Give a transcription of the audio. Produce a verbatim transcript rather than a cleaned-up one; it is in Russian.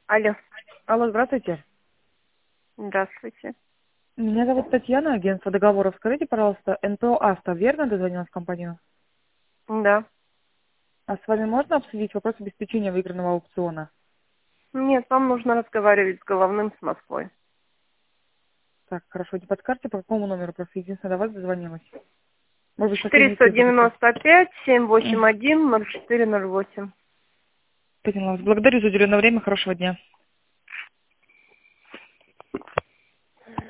Алло, Алло, здравствуйте. здравствуйте. Меня зовут Татьяна, агентство договоров. Скажите, пожалуйста, эн пэ о «Аста» верно дозвонилась в компанию? Да. А с вами можно обсудить вопрос обеспечения выигранного аукциона? Нет, вам нужно разговаривать с головным с Москвой. Так, хорошо, не подскажете, по какому номеру? Просто единственное, до вас дозвонилась. Может быть, последние четыреста цифры только. девяносто пять семь М, восемь один ноль четыре ноль восемь. Поняла вас. Благодарю за уделенное время. Хорошего дня.